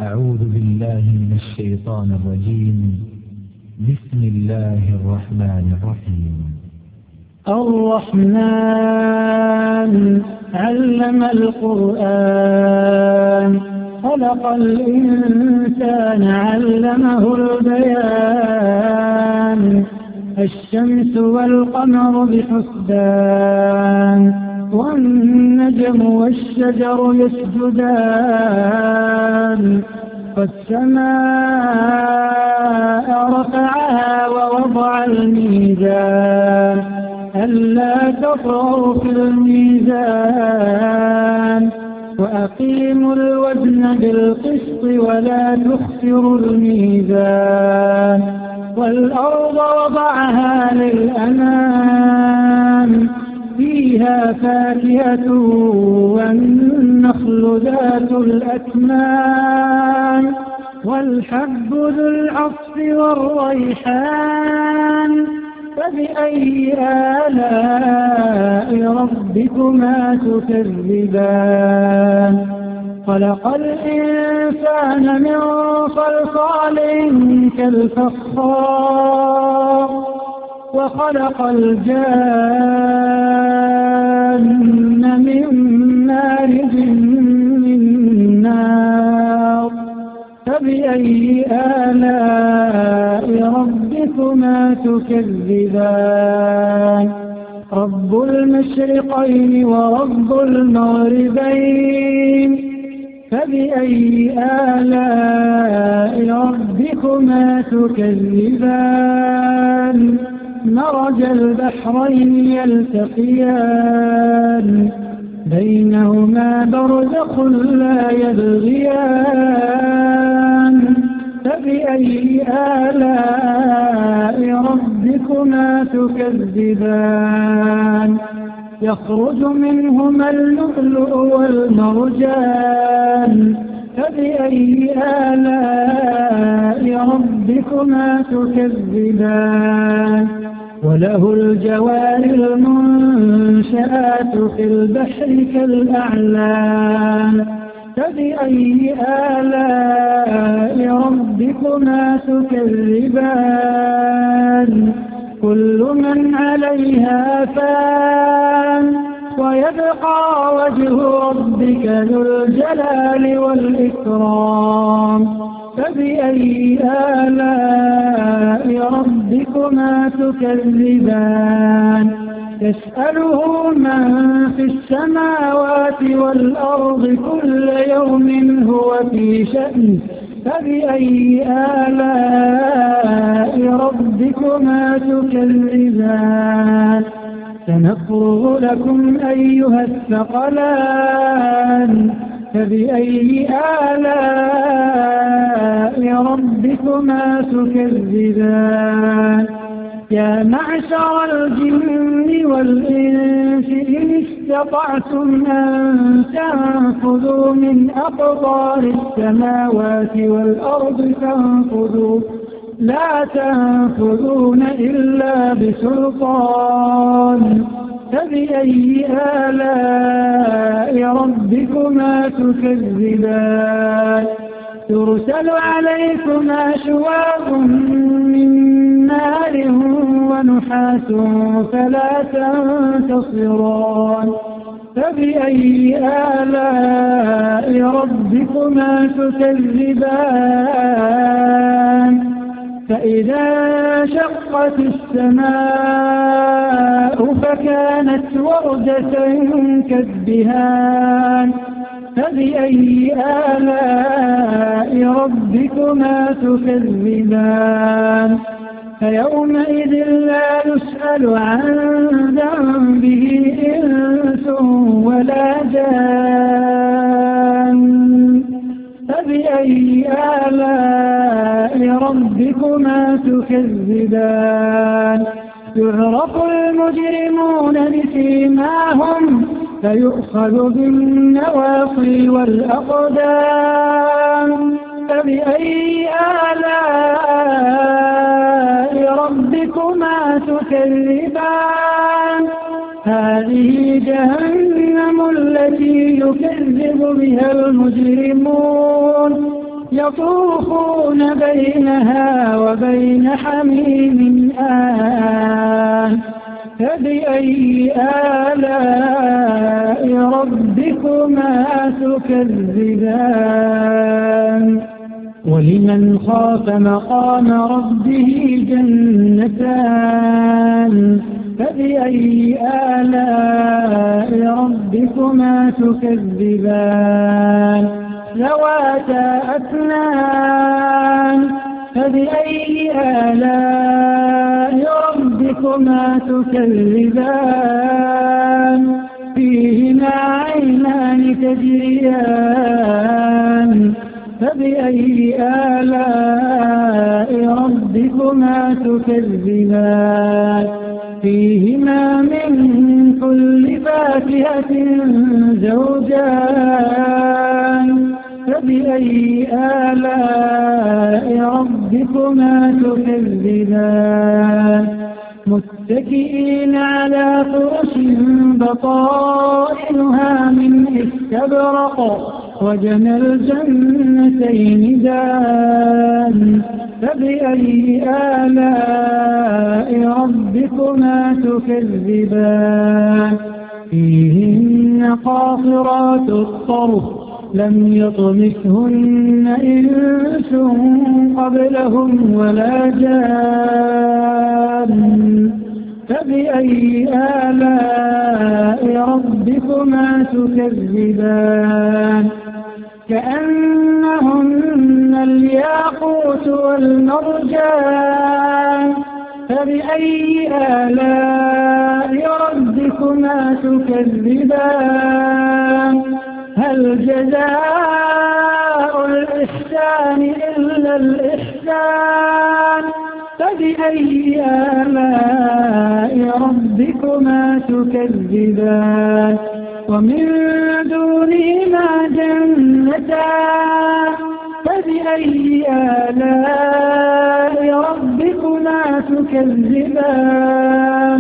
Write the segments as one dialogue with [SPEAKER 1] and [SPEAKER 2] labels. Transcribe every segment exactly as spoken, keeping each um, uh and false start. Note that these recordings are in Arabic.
[SPEAKER 1] أعوذ بالله من الشيطان الرجيم. بسم الله الرحمن الرحيم.
[SPEAKER 2] الرحمن علم القرآن خلق الإنسان علمه البيان الشمس والقمر بحسبان والنجم والشجر يسجدان والسماء رفعها ووضع الميزان ألا تطغوا في الميزان وأقيموا الوزن بالقسط ولا تخسروا الميزان والأرض وضعها للأنام فيها فاكهة والنخل ذات الأكمام والحب ذو العصف والريحان فبأي آلاء ربكما تكذبان خلق الإنسان من صلصال كالفخار وخلق الجان من مارج من نار فبأي آلاء ربكما تكذبان رب المشرقين ورب المغربين فبأي آلاء ربكما تكذبان مرج البحرين يلتقيان بينهما برزخ لا يبغيان فبأي آلاء ربكما تكذبان يخرج منهما اللؤلؤ والمرجان فبأي آلاء ربكما تكذبان وله الجوار المنشآت في البحر كالأعلام فبأي آلاء ربكما تكذبان كل من عليها فان ويبقى وجه ربك ذو الجلال والإكرام فبأي آلاء ربكما تكذبان يسأله من في السماوات والأرض كل يوم هو في شأن فبأي آلاء ربكما تكذبان سنفرغ لكم أيها الثقلان فبأي آلاء ربكما تكذبان يا معشر الجن والإنس إن استطعتم أن تنفذوا من أقطار السماوات والأرض فانفذوا لا تنفذون إلا بسلطان فبأي آلاء ربكما تكذبان ترسل عليكما شواظ من نار ونحاس فلا تنتصران فبأي آلاء ربكما تكذبان فإذا شقت السماء فكانت وردة كالدهان فبأي آلاء ربكما تكذبان فيومئذ لا يسأل عن ذنبه إنس ولا جان فبأي آلاء ربكما تكذبان يعرف المجرمون بسيماهم فيؤخذ بالنواصي والأقدام فبأي آلاء ربكما تكذبان هذه جهنم التي يكذب بها المجرمون يطوفون بينها وبين حميم آن فبأي آلاء ربكما تكذبان ولمن خاف مقام ربه جنتان فبأي آلاء ربكما تكذبان ذواتا أفنان فبأي آلاء ربكما تكذبان فيهما عينان تجريان فبأي آلاء ربكما تكذبان فيهما من كل فاكهة زوجان فبأي آلاء ربكما تكذبان متكئين على فرش بطائنها من استبرق وجنى الجنتين دان فبأي آلاء ربكما تكذبان فيهن قاصرات الطرف لم يطمثهن إنس قبلهم ولا جان فبأي آلاء ربكما تكذبان كأنهن الياقوت والمرجان فبأي آلاء ربكما تكذبان هل جزاء الإحسان إلا الإحسان فبأي آلاء ربكما تكذبان ومن دونهما جنتان فبأي آلاء ربكما تكذبان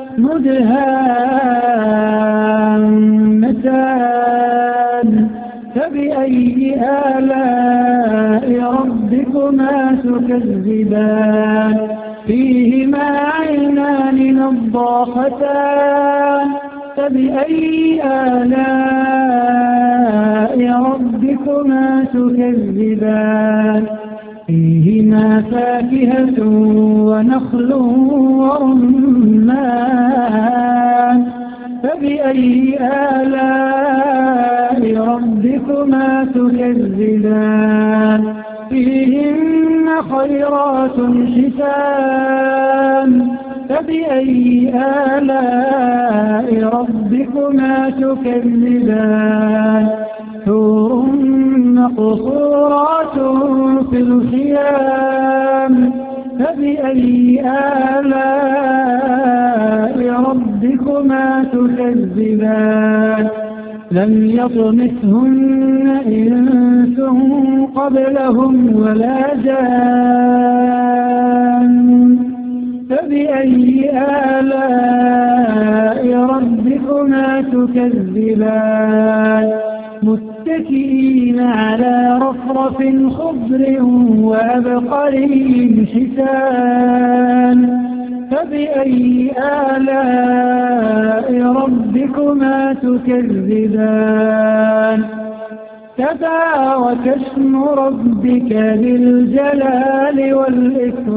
[SPEAKER 2] مدهامتان فبأي آلاء ربكما تكذبان فيهما عينان نضاختان فبأي آلاء ربكما تكذبان فيهما فاكهة ونخل ورمان فبأي آلاء ربكما تكذبان فيهن خيرات حسان فبأي آلاء ربكما تكذبان حور مقصورات في الخيام فبأي آلاء ربكما تكذبان لم يطمثهن إنس قبلهم ولا جان فبأي آلاء ربكما تكذبان متكئين على رفرف خضر وعبقري حسان فبأي آلاء ربكما تكذبان تبارك اسم ربك ذي الجلال والإكرام